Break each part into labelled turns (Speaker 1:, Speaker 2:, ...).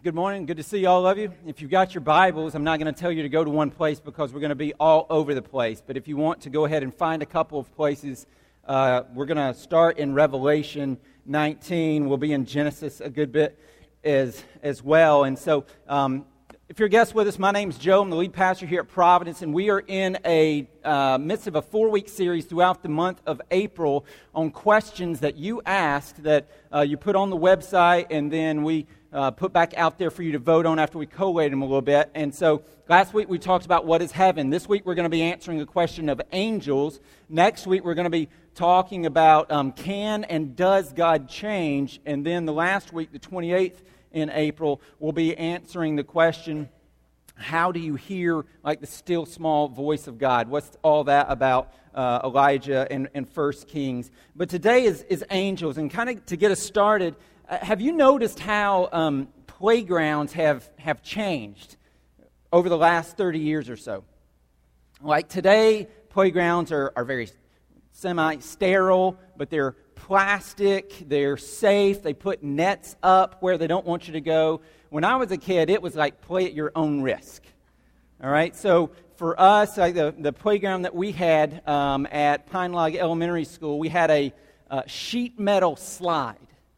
Speaker 1: Good morning. Good to see all of you. If you've got your Bibles, I'm not going to tell you to go to one place because we're going to be all over the place. But if you want to go ahead and find a couple of places, we're going to start in Revelation 19. We'll be in Genesis a good bit as well. And so, if you're a guest with us, my name's Joe. I'm the lead pastor here at Providence, and we are in a midst of a 4-week series throughout the month of April on questions that you asked that you put on the website, and then we put back out there for you to vote on after we collated them a little bit. And so last week we talked about what is heaven. This week we're going to be answering the question of angels. Next week we're going to be talking about can and does God change? And then the last week, the 28th in April, we'll be answering the question, how do you hear like the still small voice of God? What's all that about Elijah and 1 Kings? But today is angels. And kind of to get us started, have you noticed how playgrounds have changed over the last 30 years or so? Like today, playgrounds are very semi-sterile, but they're plastic, they're safe, they put nets up where they don't want you to go. When I was a kid, it was like play at your own risk. All right, so for us, like the playground that we had at Pine Log Elementary School, we had a sheet metal slide.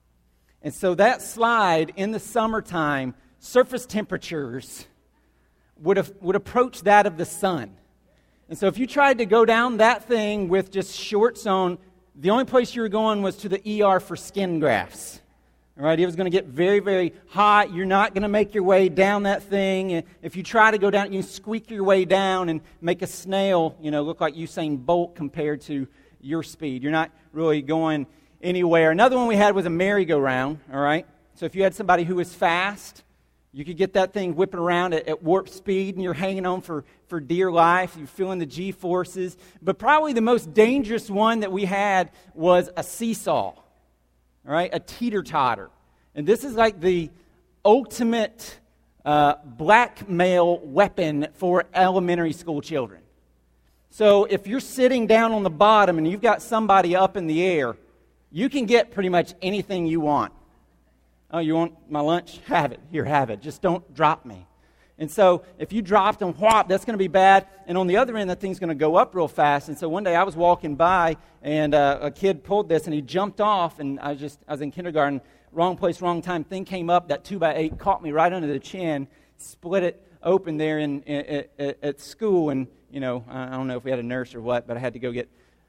Speaker 1: And so that slide in the summertime, surface temperatures would approach that of the sun. And so if you tried to go down that thing with just shorts on, the only place you were going was to the ER for skin grafts. All right, it was going to get very, very hot. You're not going to make your way down that thing. If you try to go down, you squeak your way down and make a snail, look like Usain Bolt compared to your speed. You're not really going anywhere. Another one we had was a merry-go-round, all right? So if you had somebody who was fast, you could get that thing whipping around at warp speed, and you're hanging on for dear life. You're feeling the G-forces. But probably the most dangerous one that we had was a seesaw, all right, a teeter-totter. And this is like the ultimate blackmail weapon for elementary school children. So if you're sitting down on the bottom and you've got somebody up in the air, you can get pretty much anything you want. Oh, you want my lunch? Have it. Here, have it. Just don't drop me. And so if you dropped them, whop, that's going to be bad. And on the other end, that thing's going to go up real fast. And so one day I was walking by, and a kid pulled this, and he jumped off, and I was in kindergarten, wrong place, wrong time. Thing came up, that 2x8 caught me right under the chin, split it open there at school. And, I don't know if we had a nurse or what, but I had to go get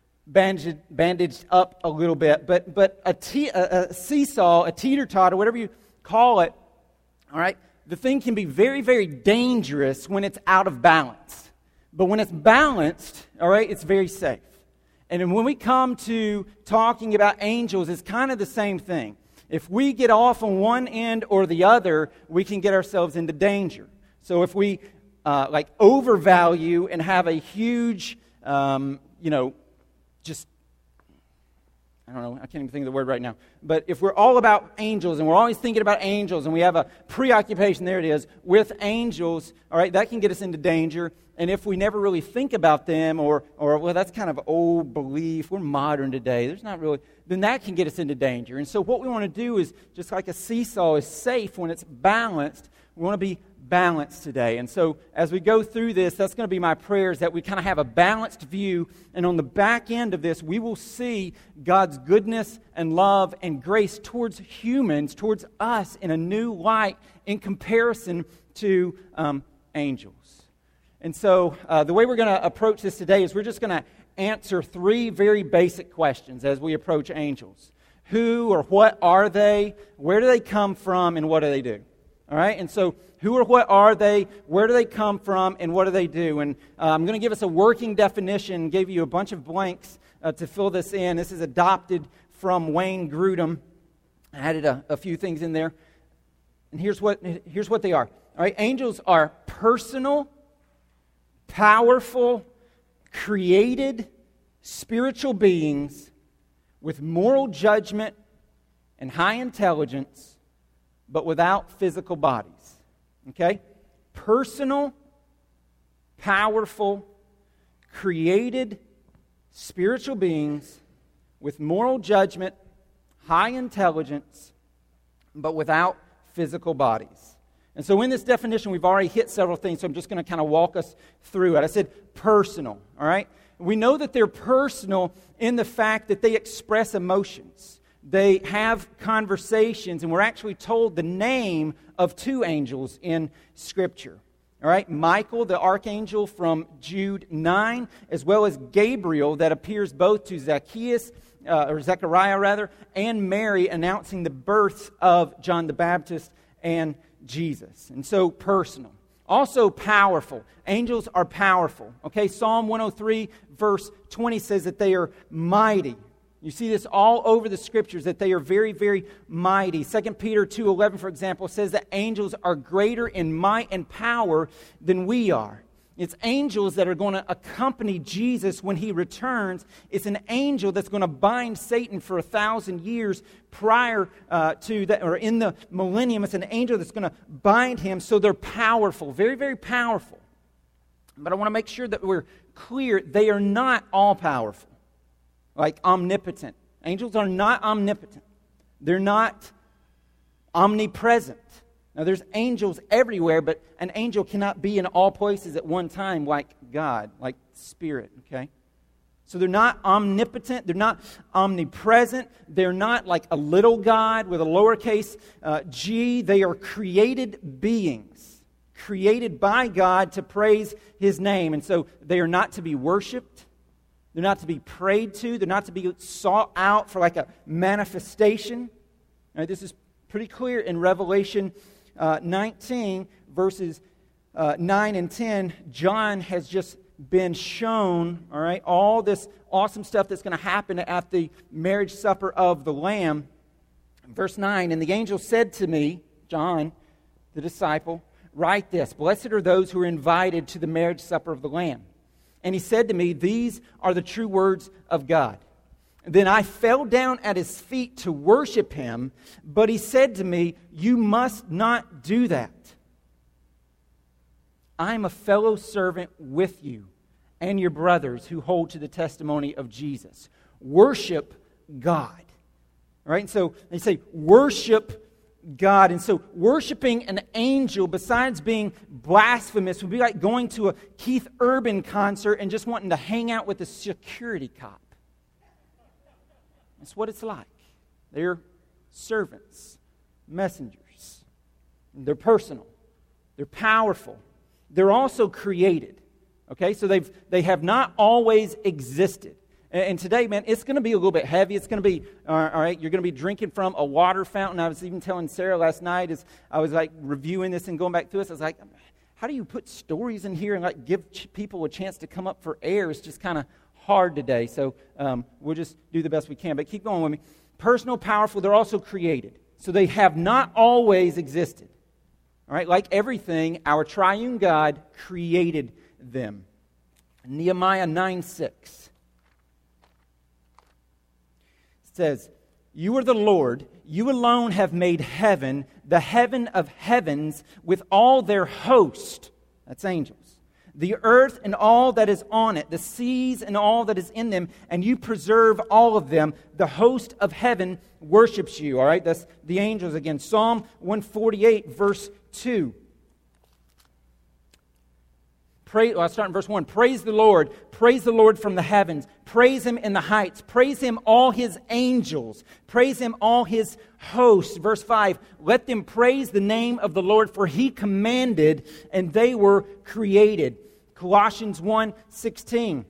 Speaker 1: bandaged up a little bit, but a seesaw, a teeter-totter, whatever you call it, all right, the thing can be very, very dangerous when it's out of balance. But when it's balanced, all right, it's very safe. And then when we come to talking about angels, it's kind of the same thing. If we get off on one end or the other, we can get ourselves into danger. So if we overvalue and have a huge, just, I don't know, I can't even think of the word right now. But if we're all about angels and we're always thinking about angels and we have a preoccupation, there it is, with angels, all right, that can get us into danger. And if we never really think about them or well, that's kind of old belief, we're modern today, there's not really, then that can get us into danger. And so what we want to do is, just like a seesaw is safe when it's balanced, we want to be balanced today. And so as we go through this, that's going to be my prayer, is that we kind of have a balanced view, and on the back end of this, we will see God's goodness and love and grace towards humans, towards us, in a new light in comparison to angels. And so the way we're going to approach this today is we're just going to answer 3 very basic questions as we approach angels. Who or what are they? Where do they come from? And what do they do? All right, and so who or what are they? Where do they come from? And what do they do? And I'm going to give us a working definition, give you a bunch of blanks to fill this in. This is adopted from Wayne Grudem. I added a few things in there. And here's what they are. All right, angels are personal, powerful, created, spiritual beings with moral judgment and high intelligence, but without physical bodies. Okay? Personal, powerful, created, spiritual beings with moral judgment, high intelligence, but without physical bodies. And so in this definition, we've already hit several things, so I'm just going to kind of walk us through it. I said personal, all right? We know that they're personal in the fact that they express emotions. They have conversations, and we're actually told the name of two angels in Scripture. All right, Michael, the archangel from Jude 9, as well as Gabriel that appears both to Zechariah, and Mary, announcing the birth of John the Baptist and Jesus. And so personal. Also powerful. Angels are powerful. Okay, Psalm 103 verse 20 says that they are mighty. You see this all over the Scriptures, that they are very, very mighty. 2 Peter 2:11, for example, says that angels are greater in might and power than we are. It's angels that are going to accompany Jesus when He returns. It's an angel that's going to bind Satan for 1,000 years prior to that, or in the millennium. It's an angel that's going to bind him, so they're powerful, very, very powerful. But I want to make sure that we're clear, they are not all-powerful. Like omnipotent. Angels are not omnipotent. They're not omnipresent. Now there's angels everywhere, but an angel cannot be in all places at one time like God, like Spirit, okay? So they're not omnipotent, they're not omnipresent, they're not like a little God with a lowercase g. They are created beings, created by God to praise His name. And so they are not to be worshipped. They're not to be prayed to. They're not to be sought out for like a manifestation. All right, this is pretty clear in Revelation 19, verses 9 and 10. John has just been shown, all right, all this awesome stuff that's going to happen at the marriage supper of the Lamb. Verse 9, and the angel said to me, John, the disciple, write this, blessed are those who are invited to the marriage supper of the Lamb. And he said to me, these are the true words of God. Then I fell down at his feet to worship him, but he said to me, you must not do that. I am a fellow servant with you and your brothers who hold to the testimony of Jesus. Worship God. All right, and so they say, worship God. And so worshiping an angel, besides being blasphemous, would be like going to a Keith Urban concert and just wanting to hang out with a security cop. That's what it's like. They're servants, messengers. They're personal. They're powerful. They're also created. Okay, so they have not always existed. And today, man, it's going to be a little bit heavy. It's going to be, all right, you're going to be drinking from a water fountain. I was even telling Sarah last night as I was like reviewing this and going back through this, I was like, how do you put stories in here and like give people a chance to come up for air? It's just kind of hard today. So we'll just do the best we can. But keep going with me. Personal, powerful, they're also created. So they have not always existed. All right, like everything, our triune God created them. Nehemiah 9:6. Says, you are the Lord, you alone have made heaven, the heaven of heavens, with all their host, that's angels, the earth and all that is on it, the seas and all that is in them, and you preserve all of them. The host of heaven worships you. All right, that's the angels again. Psalm 148, verse 2. I'll start in verse 1. Praise the Lord from the heavens. Praise Him in the heights. Praise Him, all His angels. Praise Him, all His hosts. Verse 5. Let them praise the name of the Lord, for He commanded, and they were created. Colossians 1:16.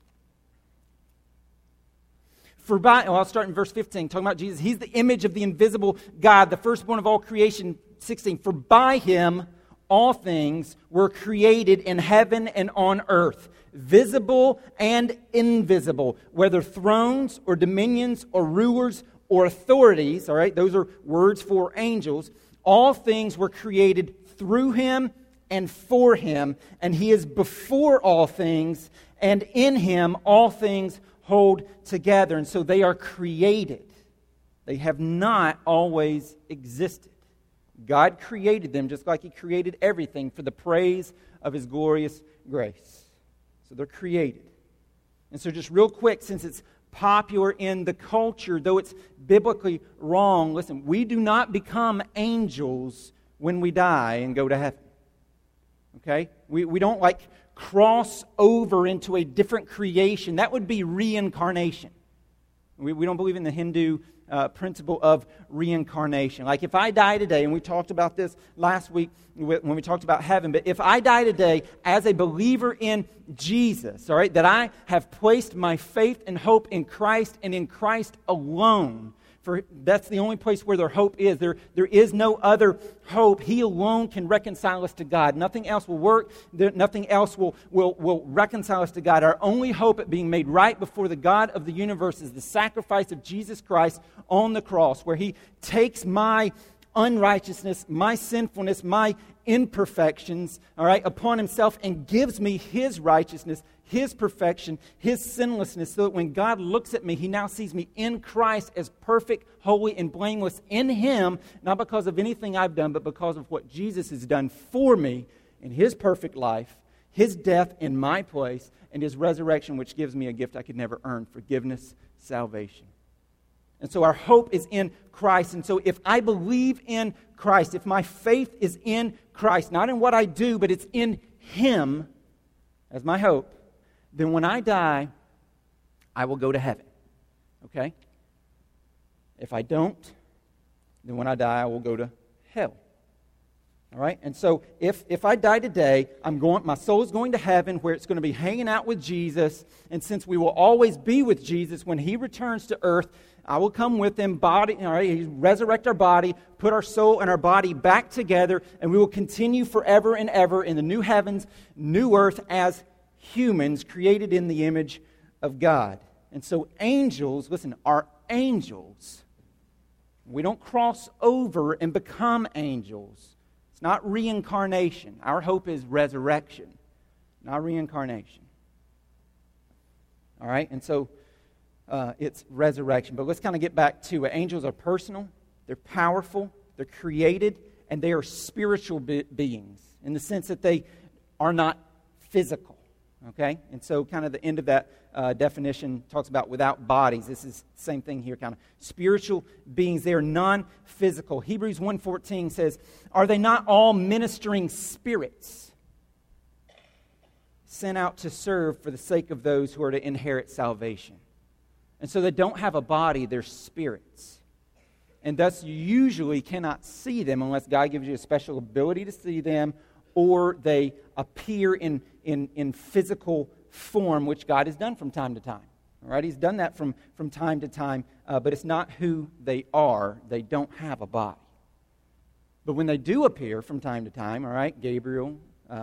Speaker 1: I'll start in verse 15, talking about Jesus. He's the image of the invisible God, the firstborn of all creation. 16. For by Him all things were created in heaven and on earth, visible and invisible, whether thrones or dominions or rulers or authorities. All right, those are words for angels. All things were created through Him and for Him, and He is before all things, and in Him all things hold together. And so they are created. They have not always existed. God created them just like He created everything for the praise of His glorious grace. So they're created. And so just real quick, since it's popular in the culture, though it's biblically wrong, listen, we do not become angels when we die and go to heaven. Okay? We don't like cross over into a different creation. That would be reincarnation. We don't believe in the Hindu principle of reincarnation. Like if I die today, and we talked about this last week when we talked about heaven, but if I die today as a believer in Jesus, all right, that I have placed my faith and hope in Christ and in Christ alone, for that's the only place where their hope is. There is no other hope. He alone can reconcile us to God. Nothing else will work. Nothing else will reconcile us to God. Our only hope at being made right before the God of the universe is the sacrifice of Jesus Christ on the cross, where He takes my unrighteousness, my sinfulness, my imperfections, all right, upon Himself and gives me His righteousness, His perfection, His sinlessness, so that when God looks at me, He now sees me in Christ as perfect, holy, and blameless in Him, not because of anything I've done, but because of what Jesus has done for me in His perfect life, His death in my place, and His resurrection, which gives me a gift I could never earn, forgiveness, salvation. And so our hope is in Christ. And so if I believe in Christ, if my faith is in Christ, not in what I do, but it's in Him as my hope, then when I die, I will go to heaven. Okay? If I don't, then when I die, I will go to hell. All right? And so if I die today, my soul is going to heaven, where it's going to be hanging out with Jesus. And since we will always be with Jesus when He returns to earth, I will come with Him, all right, resurrect our body, put our soul and our body back together, and we will continue forever and ever in the new heavens, new earth as humans created in the image of God. And so angels, listen, are angels. We don't cross over and become angels. It's not reincarnation. Our hope is resurrection, not reincarnation. All right, and so it's resurrection. But let's kind of get back to it. Angels are personal, they're powerful, they're created, and they are spiritual beings in the sense that they are not physical. Okay? And so kind of the end of that definition talks about without bodies. This is the same thing here, kind of. Spiritual beings, they are non-physical. Hebrews 1:14 says, "Are they not all ministering spirits sent out to serve for the sake of those who are to inherit salvation?" And so they don't have a body, they're spirits. And thus you usually cannot see them unless God gives you a special ability to see them, or they appear in physical form, which God has done from time to time. All right, He's done that from time to time, but it's not who they are. They don't have a body. But when they do appear from time to time, all right, Gabriel,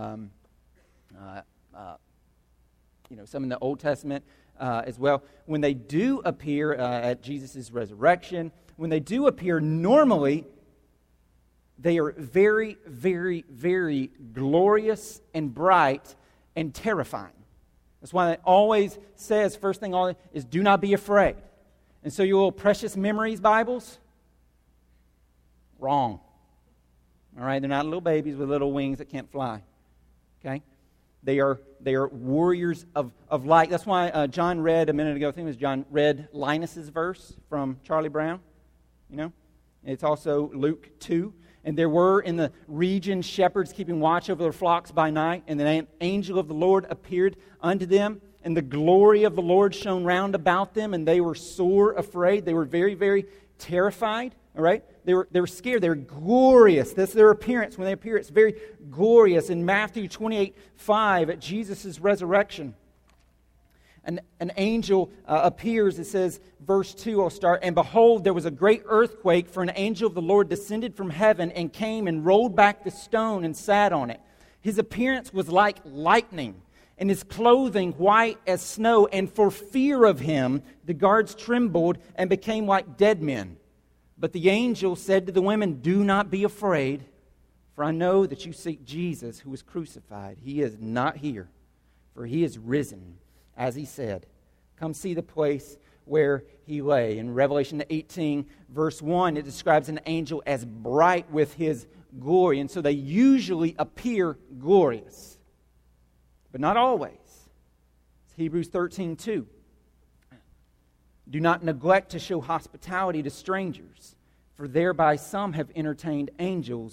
Speaker 1: some in the Old Testament as well, when they do appear at Jesus' resurrection, when they do appear normally, they are very, very, very glorious and bright and terrifying. That's why it always says, first thing always is, do not be afraid. And so your little Precious Memories Bibles, wrong. All right, they're not little babies with little wings that can't fly. Okay? They are warriors of light. That's why John read a minute ago, I think it was John, read Linus's verse from Charlie Brown. You know? It's also Luke 2. And there were in the region shepherds keeping watch over their flocks by night, and an angel of the Lord appeared unto them, and the glory of the Lord shone round about them, and they were sore afraid. They were very, very terrified. All right? They were scared. They were glorious. That's their appearance. When they appear, it's very glorious. In Matthew 28:5, at Jesus' resurrection, an angel appears. It says, verse 2, I'll start. "And behold, there was a great earthquake, for an angel of the Lord descended from heaven and came and rolled back the stone and sat on it. His appearance was like lightning, and his clothing white as snow. And for fear of him, the guards trembled and became like dead men. But the angel said to the women, 'Do not be afraid, for I know that you seek Jesus who was crucified. He is not here, for He is risen, as He said. Come see the place where He lay.'" In Revelation 18, verse 1, it describes an angel as bright with his glory. And so they usually appear glorious, but not always. It's Hebrews 13:2. "Do not neglect to show hospitality to strangers, for thereby some have entertained angels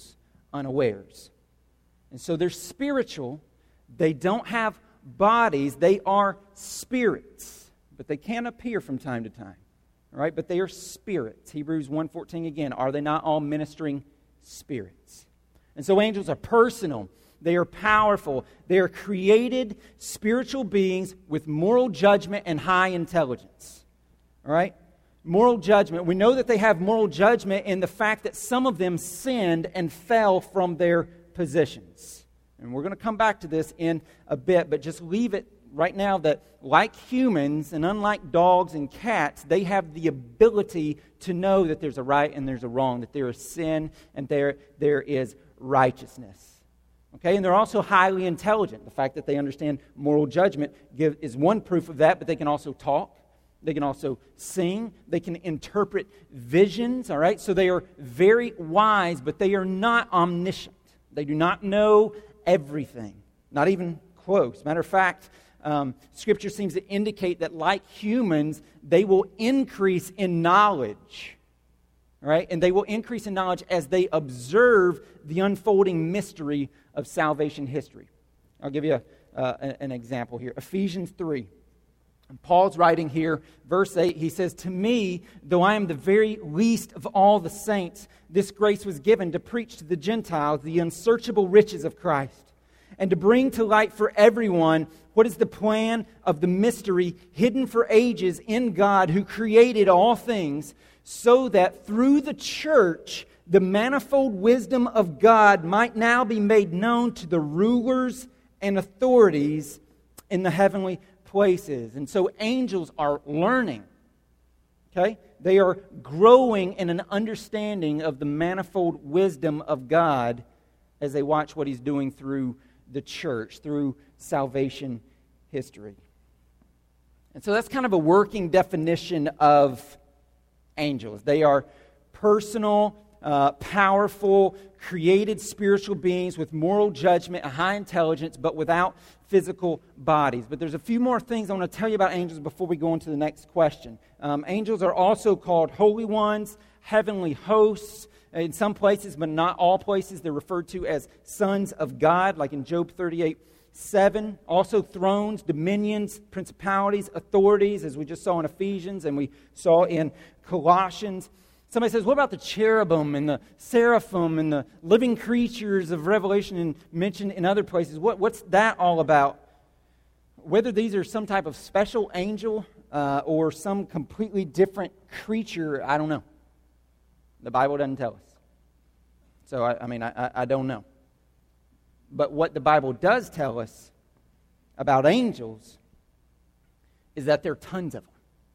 Speaker 1: unawares. And so they're spiritual. They don't have bodies. They are spirits. But they can appear from time to time. All right? But they are spirits. Hebrews 1:14 again. Are they not all ministering spirits? And so angels are personal. They are powerful. They are created spiritual beings with moral judgment and high intelligence. All right? Moral judgment. We know that they have moral judgment in the fact that some of them sinned and fell from their positions. And we're going to come back to this in a bit, but just leave it right now that like humans and unlike dogs and cats, they have the ability to know that there's a right and there's a wrong, that there is sin and there is righteousness. Okay, and they're also highly intelligent. The fact that they understand moral judgment is one proof of that, but they can also talk. They can also sing. They can interpret visions, all right? So they are very wise, but they are not omniscient. They do not know everything, not even close. Matter of fact, Scripture seems to indicate that like humans, they will increase in knowledge, right? And they will increase in knowledge as they observe the unfolding mystery of salvation history. I'll give you an example here. Ephesians 3. And Paul's writing here, verse 8, he says, "To me, though I am the very least of all the saints, this grace was given to preach to the Gentiles the unsearchable riches of Christ, and to bring to light for everyone what is the plan of the mystery hidden for ages in God who created all things, so that through the church the manifold wisdom of God might now be made known to the rulers and authorities in the heavenly places." And so angels are learning. Okay? They are growing in an understanding of the manifold wisdom of God as they watch what He's doing through the church, through salvation history. And so that's kind of a working definition of angels. They are personal, powerful, created spiritual beings with moral judgment and high intelligence, but without physical bodies. But there's a few more things I want to tell you about angels before we go on to the next question. Angels are also called holy ones, heavenly hosts. In some places, but not all places, they're referred to as sons of God, like in Job 38:7. Also thrones, dominions, principalities, authorities, as we just saw in Ephesians and we saw in Colossians. Somebody says, what about the cherubim and the seraphim and the living creatures of Revelation and mentioned in other places? What's that all about? Whether these are some type of special angel or some completely different creature, I don't know. The Bible doesn't tell us. So, I don't know. But what the Bible does tell us about angels is that there are tons of them.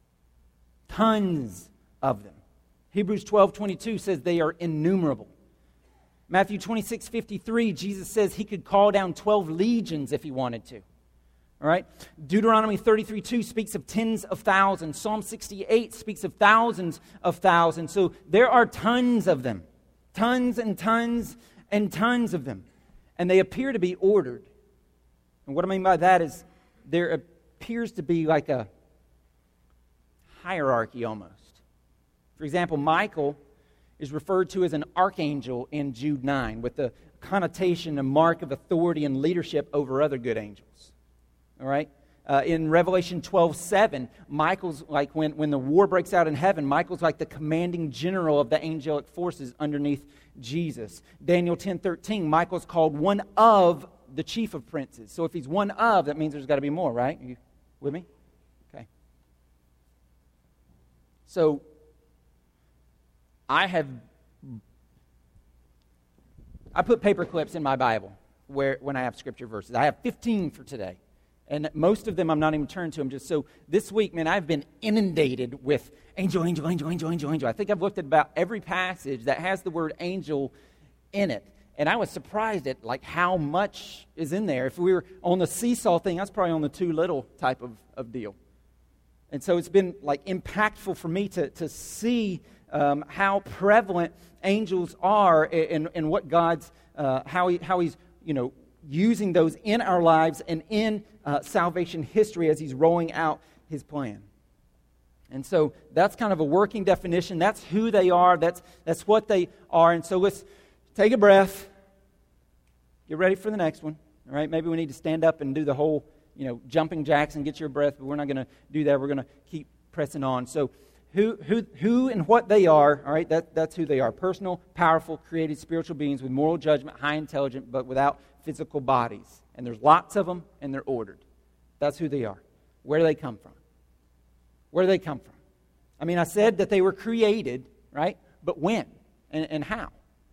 Speaker 1: Tons of them. Hebrews 12:22 says they are innumerable. Matthew 26:53, Jesus says He could call down 12 legions if He wanted to. All right? Deuteronomy 33:2 speaks of tens of thousands. Psalm 68 speaks of thousands of thousands. So there are tons of them. Tons and tons and tons of them. And they appear to be ordered. And what I mean by that is there appears to be like a hierarchy almost. For example, Michael is referred to as an archangel in Jude 9 with the connotation and mark of authority and leadership over other good angels. All right? In Revelation 12:7, Michael's like when the war breaks out in heaven, Michael's like the commanding general of the angelic forces underneath Jesus. Daniel 10:13, Michael's called one of the chief of princes. So if he's one of, that means there's got to be more, right? Are you with me? Okay. So I put paper clips in my Bible when I have scripture verses. I have 15 for today. And most of them I'm not even turned to them. Just so this week, man, I've been inundated with angel, angel, angel, angel, angel, angel. I think I've looked at about every passage that has the word angel in it. And I was surprised at like how much is in there. If we were on the seesaw thing, that's probably on the too little type of deal. And so it's been like impactful for me to see how prevalent angels are and what God's how He's using those in our lives and in salvation history as He's rolling out His plan. And so that's kind of a working definition. That's who they are. That's what they are. And so let's take a breath. Get ready for the next one. All right, maybe we need to stand up and do the whole, jumping jacks and get your breath, but we're not going to do that. We're going to keep pressing on. So who and what they are, all right, that's who they are. Personal, powerful, created spiritual beings with moral judgment, high intelligence, but without physical bodies. And there's lots of them, and they're ordered. That's who they are. Where do they come from? Where do they come from? I mean, I said that they were created, right? But when and how?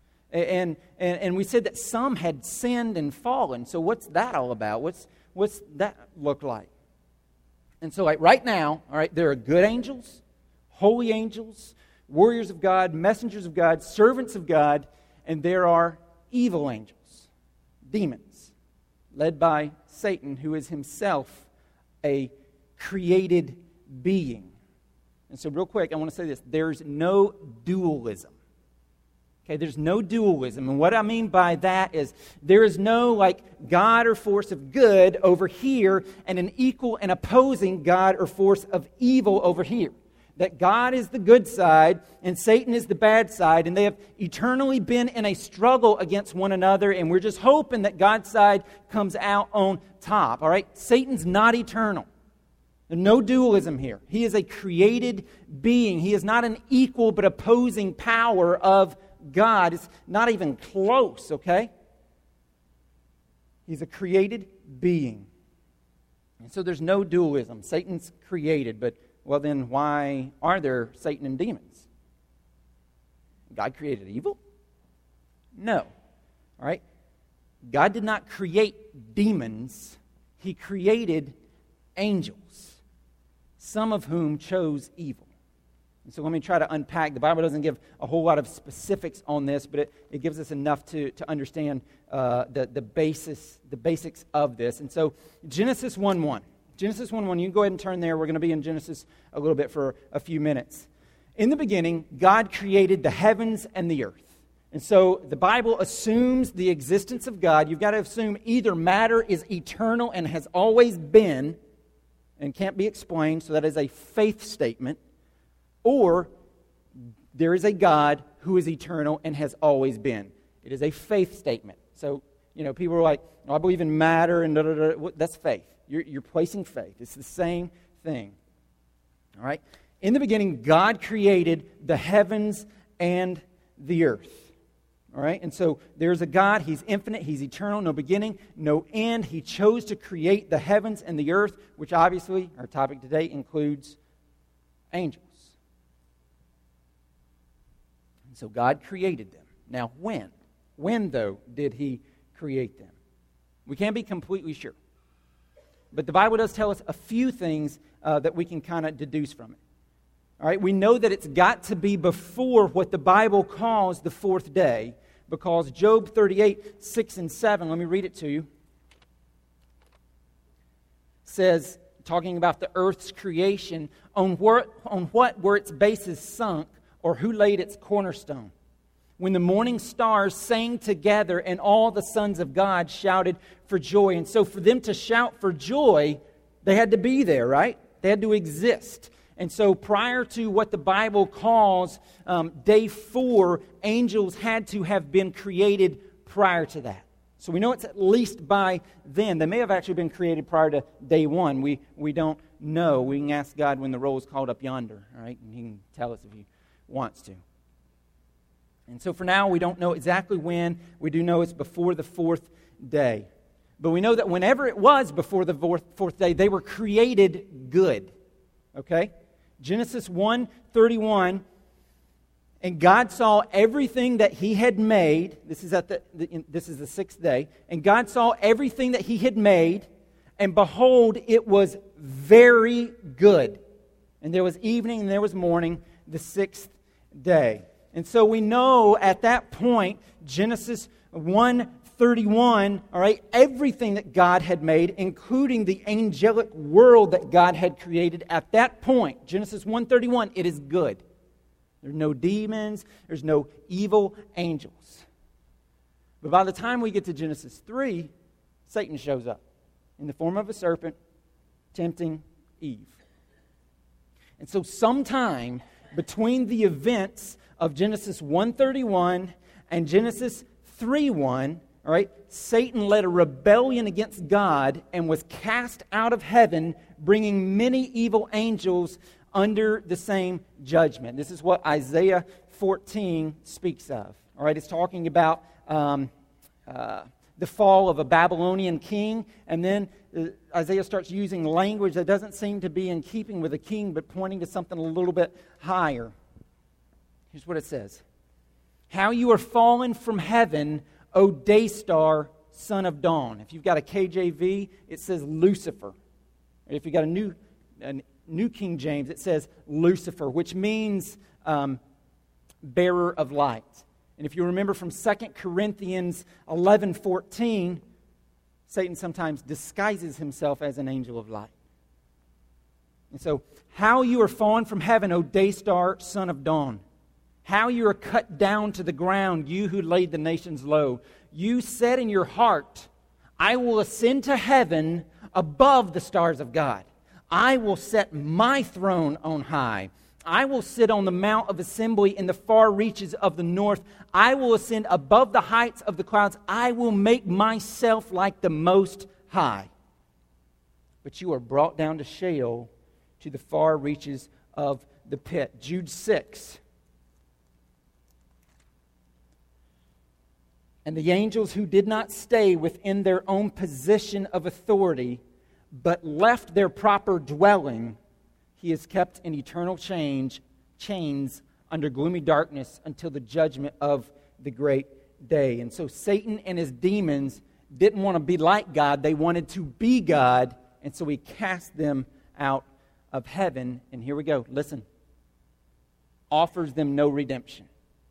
Speaker 1: And we said that some had sinned and fallen. So what's that all about? What's that look like? And so right now, all right, there are good angels, holy angels, warriors of God, messengers of God, servants of God, and there are evil angels, demons, led by Satan, who is himself a created being. And so real quick, I want to say this. There's no dualism. Okay, there's no dualism. And what I mean by that is there is no God or force of good over here and an equal and opposing God or force of evil over here. That God is the good side and Satan is the bad side, and they have eternally been in a struggle against one another, and we're just hoping that God's side comes out on top. All right? Satan's not eternal. There's no dualism here. He is a created being. He is not an equal but opposing power of God. It's not even close, okay? He's a created being. And so there's no dualism. Satan's created, but, well, then why are there Satan and demons? God created evil? No. All right? God did not create demons. He created angels, some of whom chose evil. And so let me try to unpack. The Bible doesn't give a whole lot of specifics on this, but it gives us enough to understand the basics of this. And so Genesis 1:1. Genesis 1:1, you can go ahead and turn there. We're going to be in Genesis a little bit for a few minutes. In the beginning, God created the heavens and the earth. And so the Bible assumes the existence of God. You've got to assume either matter is eternal and has always been and can't be explained, so that is a faith statement, or there is a God who is eternal and has always been. It is a faith statement. So, people are like, I believe in matter and da-da-da. That's faith. You're placing faith. It's the same thing. All right? In the beginning, God created the heavens and the earth. All right? And so there's a God. He's infinite. He's eternal. No beginning, no end. He chose to create the heavens and the earth, which obviously, our topic today includes angels. And so God created them. Now, when? When, though, did He create them? We can't be completely sure. But the Bible does tell us a few things that we can kind of deduce from it. All right, we know that it's got to be before what the Bible calls the fourth day, because Job 38, 6 and 7, let me read it to you, says, talking about the earth's creation, on what were its bases sunk, or who laid its cornerstone? When the morning stars sang together and all the sons of God shouted for joy. And so for them to shout for joy, they had to be there, right? They had to exist. And so prior to what the Bible calls day 4, angels had to have been created prior to that. So we know it's at least by then. They may have actually been created prior to day 1. We don't know. We can ask God when the roll is called up yonder, all right? And He can tell us if He wants to. And so for now, we don't know exactly when. We do know it's before the fourth day. But we know that whenever it was before the fourth day, they were created good. Okay? Genesis 1:31, and God saw everything that He had made. This is this is the sixth day. And God saw everything that He had made, and behold, it was very good. And there was evening and there was morning, the sixth day. And so we know at that point, Genesis 1:31, all right, everything that God had made, including the angelic world that God had created at that point, Genesis 1:31, it is good. There's no demons, there's no evil angels. But by the time we get to Genesis 3, Satan shows up in the form of a serpent, tempting Eve. And so sometime between the events of Genesis 1:31 and Genesis 3:1, all right, Satan led a rebellion against God and was cast out of heaven, bringing many evil angels under the same judgment. This is what Isaiah 14 speaks of. All right, it's talking about the fall of a Babylonian king, and then Isaiah starts using language that doesn't seem to be in keeping with a king, but pointing to something a little bit higher. Here's what it says. How you are fallen from heaven, O day star, son of dawn. If you've got a KJV, it says Lucifer. If you've got a New King James, it says Lucifer, which means bearer of light. And if you remember from 2 Corinthians 11:14, Satan sometimes disguises himself as an angel of light. And so, how you are fallen from heaven, O day star, son of dawn. How you are cut down to the ground, you who laid the nations low. You said in your heart, I will ascend to heaven above the stars of God. I will set my throne on high. I will sit on the mount of assembly in the far reaches of the north. I will ascend above the heights of the clouds. I will make myself like the Most High. But you are brought down to Sheol, to the far reaches of the pit. Jude 6. And the angels who did not stay within their own position of authority, but left their proper dwelling, he is kept in eternal chains under gloomy darkness until the judgment of the great day. And so Satan and his demons didn't want to be like God. They wanted to be God. And so he cast them out of heaven. And here we go. Listen. Offers them no redemption.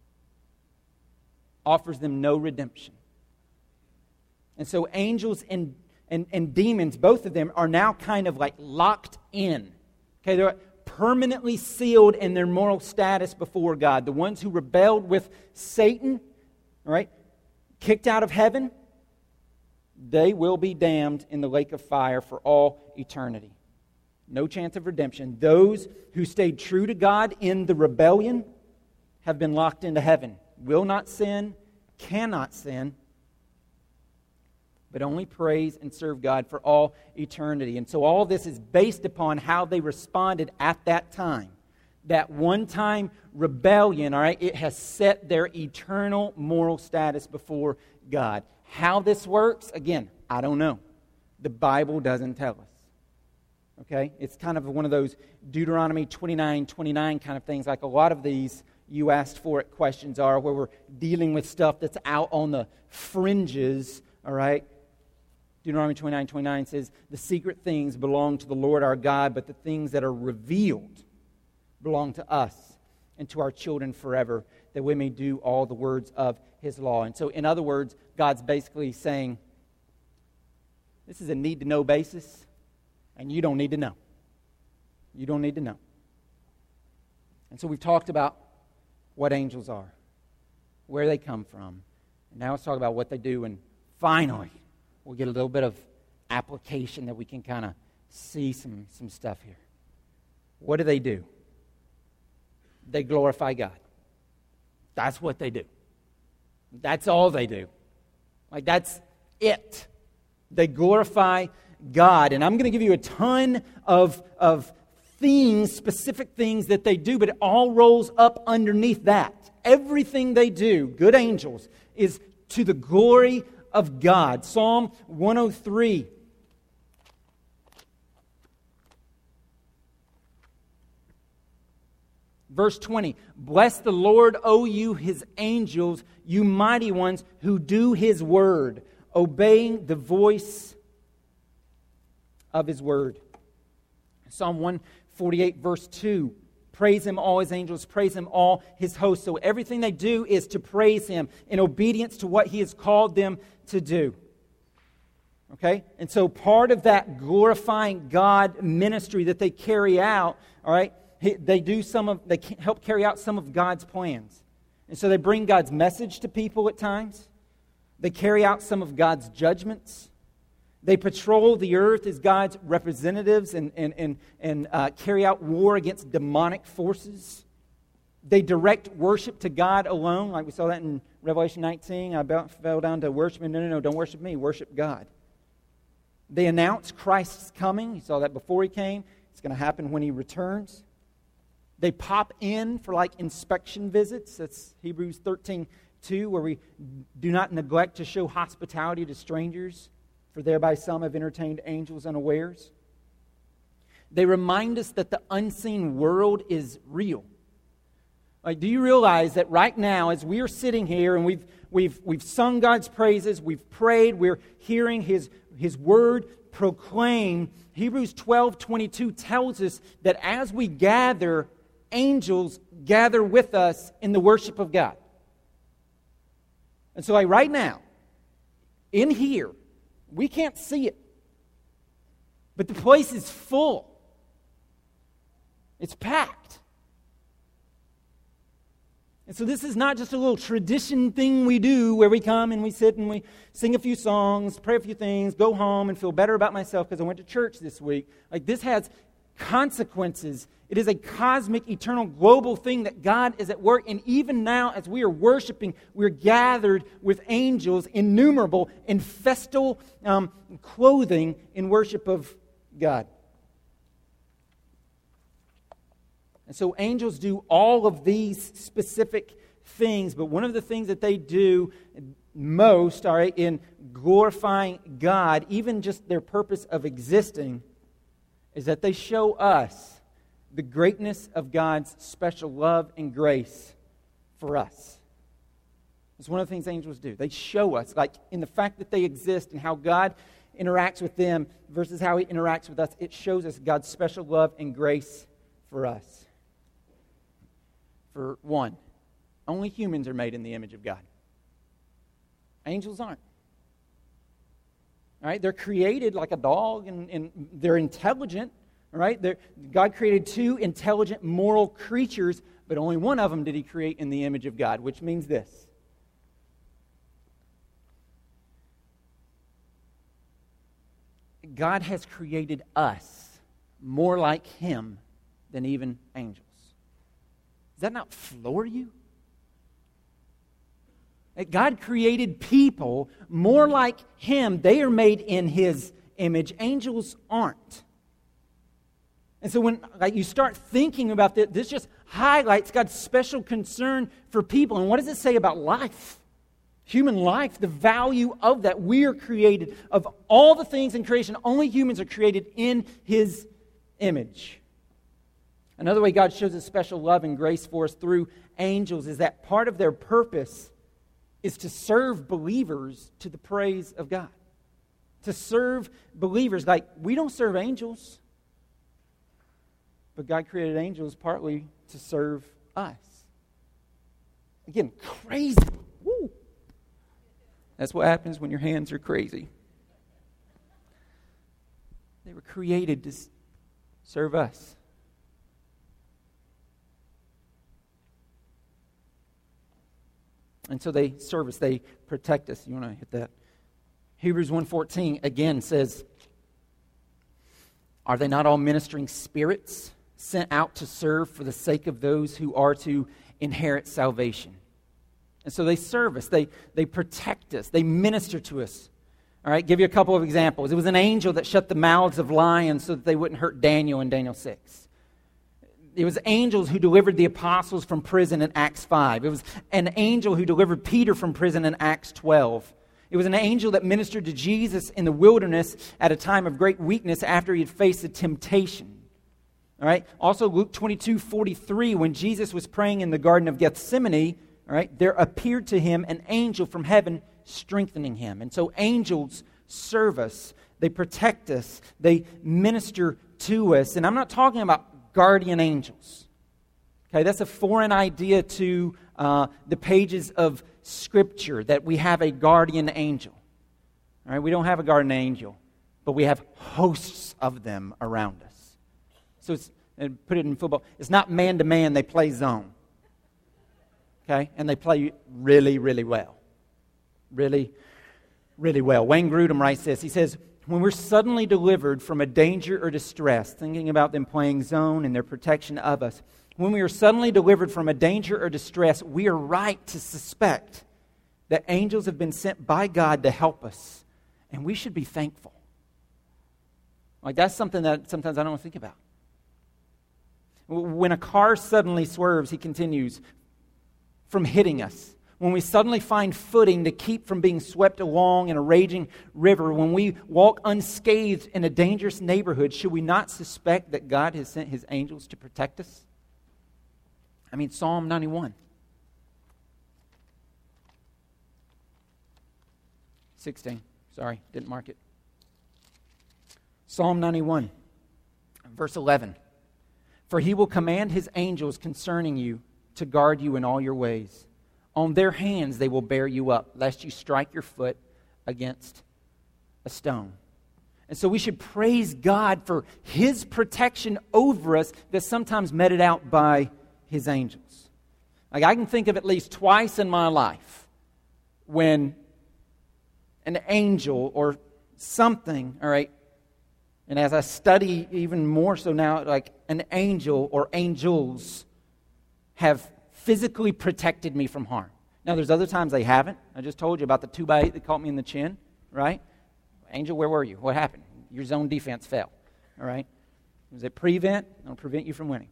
Speaker 1: Offers them no redemption. And so angels and demons, both of them, are now kind of like locked in. Okay, they're permanently sealed in their moral status before God. The ones who rebelled with Satan, all right, kicked out of heaven, they will be damned in the lake of fire for all eternity. No chance of redemption. Those who stayed true to God in the rebellion have been locked into heaven. Will not sin, cannot sin, but only praise and serve God for all eternity. And so all this is based upon how they responded at that time. That one-time rebellion, all right, it has set their eternal moral status before God. How this works, again, I don't know. The Bible doesn't tell us. Okay? It's kind of one of those Deuteronomy 29:29 kind of things, like a lot of these you asked for it questions are, where we're dealing with stuff that's out on the fringes, all right? Deuteronomy 29:29 says, the secret things belong to the Lord our God, but the things that are revealed belong to us and to our children forever, that we may do all the words of His law. And so, in other words, God's basically saying, this is a need-to-know basis, and you don't need to know. You don't need to know. And so we've talked about what angels are, where they come from. And now let's talk about what they do, and finally, we'll get a little bit of application that we can kind of see some stuff here. What do? They glorify God. That's what they do. That's all they do. Like, that's it. They glorify God. And I'm going to give you a ton of things, specific things that they do, but it all rolls up underneath that. Everything they do, good angels, is to the glory of God. Psalm 103. Verse 20. Bless the Lord, O you, His angels, you mighty ones who do His word, obeying the voice of His word. Psalm 148, verse 2. Praise Him, all His angels. Praise Him, all His hosts. So everything they do is to praise Him in obedience to what He has called them to do. Okay? And so part of that glorifying God ministry that they carry out, all right, they help carry out some of God's plans. And so they bring God's message to people at times. They carry out some of God's judgments. They patrol the earth as God's representatives and carry out war against demonic forces. They direct worship to God alone, like we saw that in Revelation 19. I fell down to worship. No, don't worship me. Worship God. They announce Christ's coming. You saw that before He came. It's going to happen when He returns. They pop in for like inspection visits. That's Hebrews 13:2, where we do not neglect to show hospitality to strangers, for thereby some have entertained angels unawares. They remind us that the unseen world is real. Like, do you realize that right now, as we are sitting here and we've sung God's praises, we've prayed, we're hearing His word proclaimed, Hebrews 12:22 tells us that as we gather, angels gather with us in the worship of God. And so like right now, in here, we can't see it, but the place is full. It's packed. And so this is not just a little tradition thing we do where we come and we sit and we sing a few songs, pray a few things, go home and feel better about myself because I went to church this week. Like, this has consequences. It is a cosmic, eternal, global thing that God is at work. And even now, as we are worshiping, we're gathered with angels, innumerable, in festal clothing in worship of God. And so angels do all of these specific things, but one of the things that they do most, all right, in glorifying God, even just their purpose of existing, is that they show us the greatness of God's special love and grace for us. It's one of the things angels do. They show us, like in the fact that they exist and how God interacts with them versus how He interacts with us, it shows us God's special love and grace for us. For one, only humans are made in the image of God. Angels aren't. All right? They're created like a dog, and they're intelligent. All right? God created two intelligent, moral creatures, but only one of them did He create in the image of God, which means this. God has created us more like Him than even angels. Does that not floor you? That God created people more like Him. They are made in His image. Angels aren't. And so when you start thinking about this just highlights God's special concern for people. And what does it say about life? Human life, the value of that. We are created, of all the things in creation, only humans are created in His image. Another way God shows His special love and grace for us through angels is that part of their purpose is to serve believers to the praise of God. To serve believers. Like, we don't serve angels, but God created angels partly to serve us. Again, crazy. Woo. That's what happens when your hands are crazy. They were created to serve us. And so they serve us, they protect us. You want to hit that? Hebrews 1:14 again says, "Are they not all ministering spirits sent out to serve for the sake of those who are to inherit salvation?" And so they serve us, they protect us, they minister to us. All right, give you a couple of examples. It was an angel that shut the mouths of lions so that they wouldn't hurt Daniel in Daniel 6. It was angels who delivered the apostles from prison in Acts 5. It was an angel who delivered Peter from prison in Acts 12. It was an angel that ministered to Jesus in the wilderness at a time of great weakness after He had faced a temptation. All right. Also, Luke 22:43, when Jesus was praying in the Garden of Gethsemane, all right, there appeared to Him an angel from heaven strengthening Him. And so angels serve us. They protect us. They minister to us. And I'm not talking about guardian angels. Okay, that's a foreign idea to the pages of Scripture, that we have a guardian angel. All right, we don't have a guardian angel, but we have hosts of them around us. So it's, and put it in football, it's not man-to-man, they play zone. Okay, and they play really, really well. Really, really well. Wayne Grudem writes this. He says, "When we're suddenly delivered from a danger or distress," thinking about them playing zone and their protection of us, when we are suddenly delivered from a danger or distress, we are right to suspect that angels have been sent by God to help us, and we should be thankful. Like, that's something that sometimes I don't think about. When a car suddenly swerves, he continues, from hitting us. When we suddenly find footing to keep from being swept along in a raging river, when we walk unscathed in a dangerous neighborhood, should we not suspect that God has sent his angels to protect us? I mean, Psalm 91. 16. Sorry, didn't mark it. Psalm 91, verse 11. For he will command his angels concerning you to guard you in all your ways. On their hands they will bear you up, lest you strike your foot against a stone. And so we should praise God for his protection over us that's sometimes meted out by his angels. Like, I can think of at least twice in my life when an angel or something, all right, and as I study even more so now, like an angel or angels have physically protected me from harm. Now, there's other times they haven't. I just told you about the 2x8 that caught me in the chin, right? Angel, where were you? What happened? Your zone defense fell, all right? Was it prevent? It'll prevent you from winning.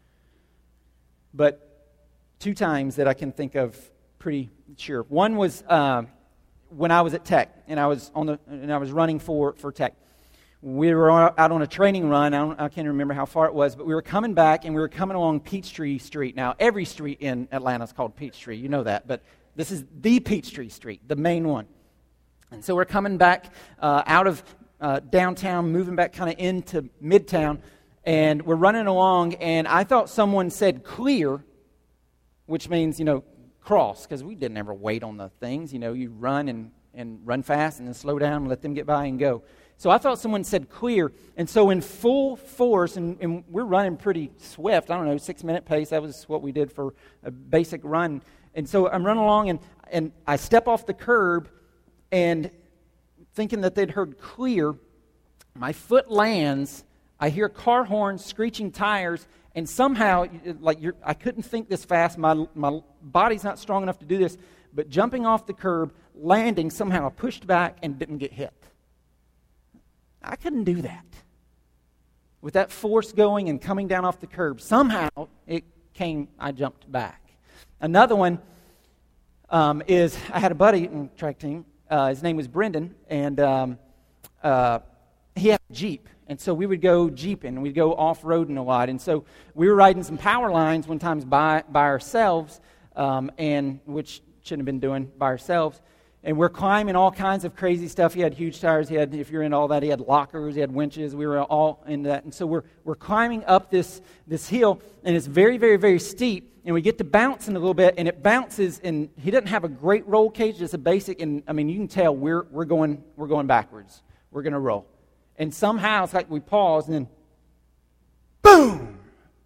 Speaker 1: But 2 times that I can think of pretty sure. One was when I was at Tech, and I was running for Tech. We were out on a training run. I can't remember how far it was, but we were coming back, and we were coming along Peachtree Street. Now, every street in Atlanta is called Peachtree. You know that, but this is the Peachtree Street, the main one. And so we're coming back out of downtown, moving back kind of into Midtown, and we're running along, and I thought someone said clear, which means, cross, because we didn't ever wait on the things. You run and run fast and then slow down and let them get by and go. So I thought someone said clear, and so in full force, and we're running pretty swift, 6-minute pace, that was what we did for a basic run. And so I'm running along, and I step off the curb, and thinking that they'd heard clear, my foot lands, I hear car horns, screeching tires, and somehow, I couldn't think this fast, my body's not strong enough to do this, but jumping off the curb, landing, somehow I pushed back and didn't get hit. I couldn't do that. With that force going and coming down off the curb, somehow I jumped back. Another one is, I had a buddy in track team, his name was Brendan, and he had a Jeep. And so we would go jeeping, we'd go off-roading a lot. And so we were riding some power lines one time by ourselves, and which shouldn't have been doing by ourselves. And we're climbing all kinds of crazy stuff. He had huge tires. If you're into all that, he had lockers, he had winches. We were all into that. And so we're climbing up this hill, and it's very, very, very steep. And we get to bouncing a little bit, and it bounces. And he doesn't have a great roll cage, just a basic. And I mean, you can tell we're going backwards. We're going to roll. And somehow it's like we pause, and then boom!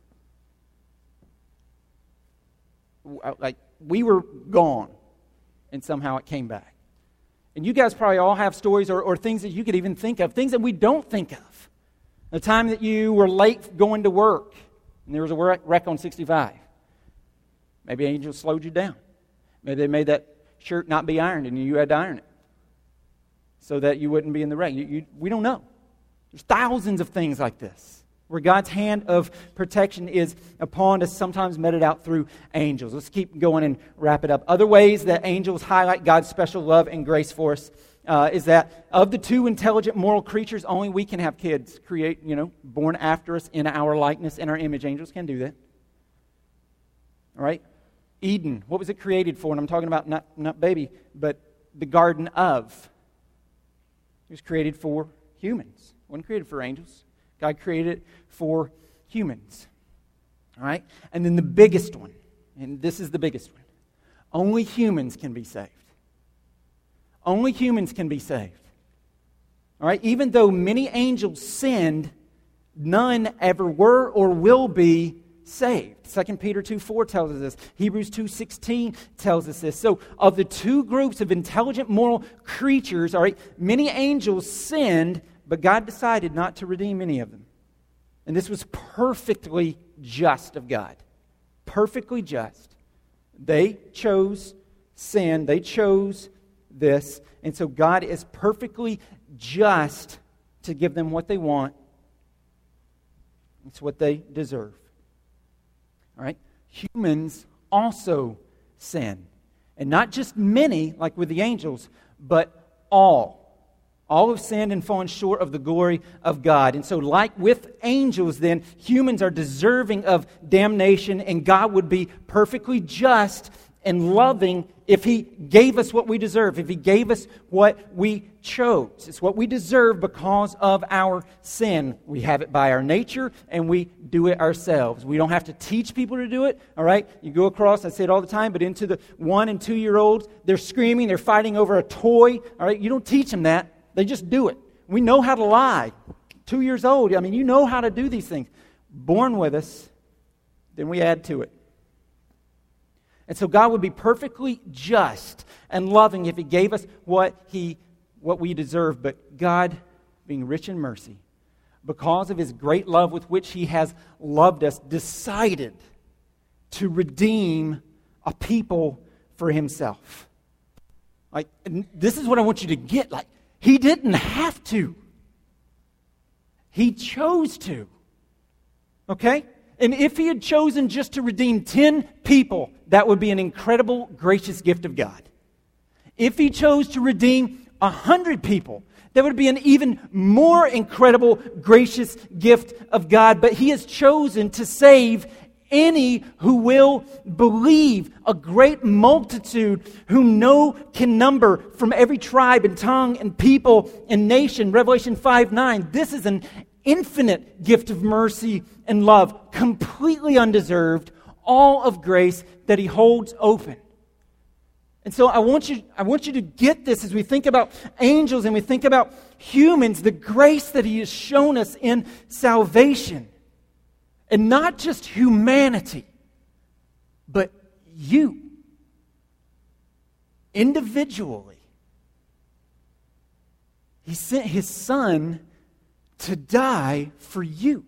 Speaker 1: Like we were gone. And somehow it came back. And you guys probably all have stories or things that you could even think of, things that we don't think of. The time that you were late going to work, and there was a wreck on 65. Maybe angels slowed you down. Maybe they made that shirt not be ironed, and you had to iron it so that you wouldn't be in the wreck. We don't know. There's thousands of things like this, where God's hand of protection is upon us, sometimes meted out through angels. Let's keep going and wrap it up. Other ways that angels highlight God's special love and grace for us is that of the 2 intelligent moral creatures, only we can have kids born after us in our likeness and our image. Angels can do that. All right? Eden, what was it created for? And I'm talking about not baby, but the Garden of. It was created for humans. It wasn't created for angels. God created it for humans. All right? And then the biggest one, and this is the biggest one, only humans can be saved. Only humans can be saved. All right? Even though many angels sinned, none ever were or will be saved. 2 Peter 2:4 tells us this. Hebrews 2:16 tells us this. So of the 2 groups of intelligent moral creatures, all right, many angels sinned, but God decided not to redeem any of them. And this was perfectly just of God. perfectly just. They chose sin. They chose this. And so God is perfectly just to give them what they want. It's what they deserve. All right? Humans also sin. And not just many, like with the angels, but all. All have sinned and fallen short of the glory of God. And so like with angels then, humans are deserving of damnation, and God would be perfectly just and loving if He gave us what we deserve, if He gave us what we chose. It's what we deserve because of our sin. We have it by our nature, and we do it ourselves. We don't have to teach people to do it, all right? You go across, I say it all the time, but into the 1- and 2-year-olds, they're screaming, they're fighting over a toy, all right? You don't teach them that. They just do it. We know how to lie. 2 years old, I mean, you know how to do these things. Born with us, then we add to it. And so God would be perfectly just and loving if He gave us what we deserve. But God, being rich in mercy, because of His great love with which He has loved us, decided to redeem a people for Himself. Like, and this is what I want you to get. Like, He didn't have to. He chose to. Okay? And if He had chosen just to redeem 10 people, that would be an incredible, gracious gift of God. If He chose to redeem 100 people, that would be an even more incredible, gracious gift of God. But He has chosen to save any who will believe, a great multitude whom no can number, from every tribe and tongue and people and nation. Revelation 5:9. This is an infinite gift of mercy and love, completely undeserved, all of grace that He holds open. And so I want you to get this as we think about angels and we think about humans, the grace that He has shown us in salvation. And not just humanity, but you, individually. He sent His Son to die for you.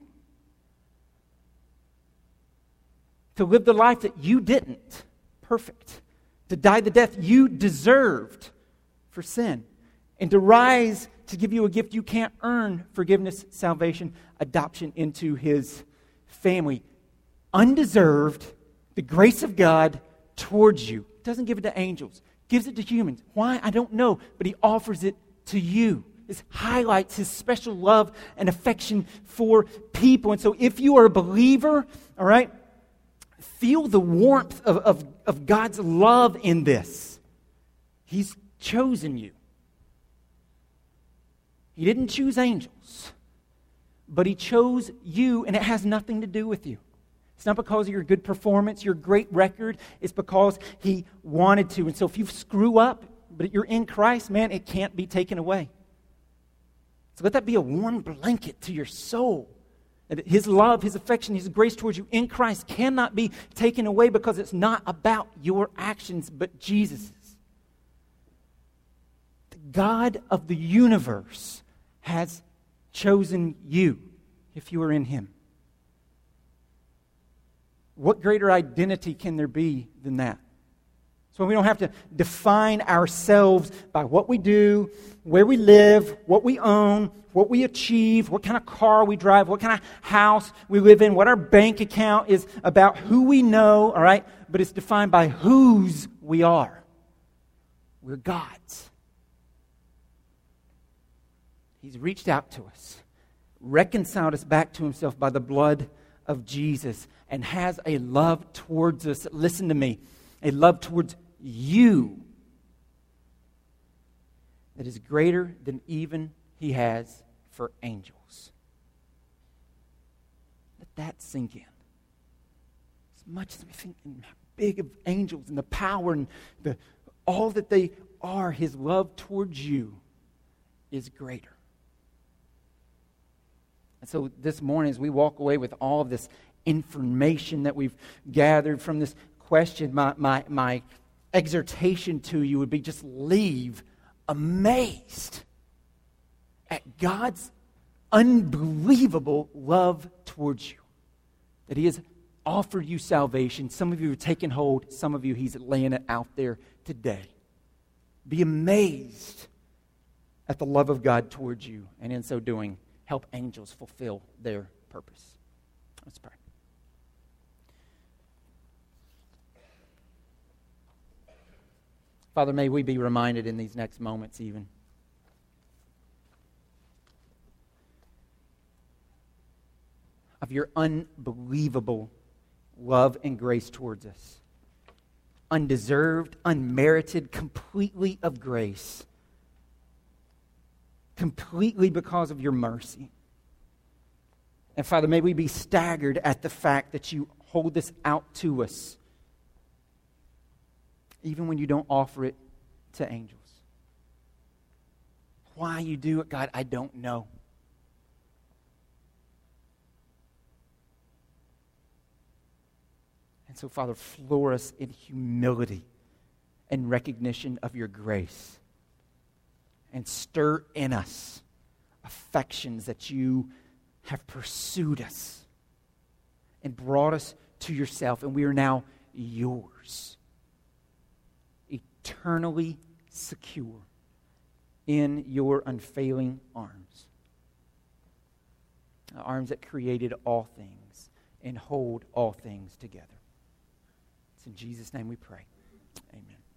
Speaker 1: To live the life that you didn't. Perfect. To die the death you deserved for sin. And to rise to give you a gift you can't earn: forgiveness, salvation, adoption into His family. Undeserved, the grace of God towards you. He doesn't give it to angels. Gives it to humans. Why? I don't know. But He offers it to you. This highlights His special love and affection for people. And so if you are a believer, all right, feel the warmth of God's love in this. He's chosen you. He didn't choose angels, but He chose you, and it has nothing to do with you. It's not because of your good performance, your great record. It's because He wanted to. And so if you screw up, but you're in Christ, man, it can't be taken away. So let that be a warm blanket to your soul. That His love, His affection, His grace towards you in Christ cannot be taken away, because it's not about your actions, but Jesus's. The God of the universe has chosen you if you are in Him. What greater identity can there be than that? So we don't have to define ourselves by what we do, where we live, what we own, what we achieve, what kind of car we drive, what kind of house we live in, what our bank account is about, who we know, all right? But it's defined by whose we are. We're God's. He's reached out to us, reconciled us back to Himself by the blood of Jesus, and has a love towards us. Listen to me. A love towards you that is greater than even He has for angels. Let that sink in. As much as we think big of angels and the power and all that they are, His love towards you is greater. And so this morning, as we walk away with all of this information that we've gathered from this question, my exhortation to you would be, just leave amazed at God's unbelievable love towards you. That He has offered you salvation. Some of you are taking hold. Some of you, he's laying it out there today. Be amazed at the love of God towards you, and in so doing, help angels fulfill their purpose. Let's pray. Father, may we be reminded in these next moments even of your unbelievable love and grace towards us. Undeserved, unmerited, completely of grace. Completely because of your mercy. And Father, may we be staggered at the fact that you hold this out to us, even when you don't offer it to angels. Why you do it, God, I don't know. And so, Father, floor us in humility and recognition of your grace. And stir in us affections that you have pursued us and brought us to yourself, and we are now yours, eternally secure in your unfailing arms. Arms that created all things and hold all things together. It's in Jesus' name we pray. Amen.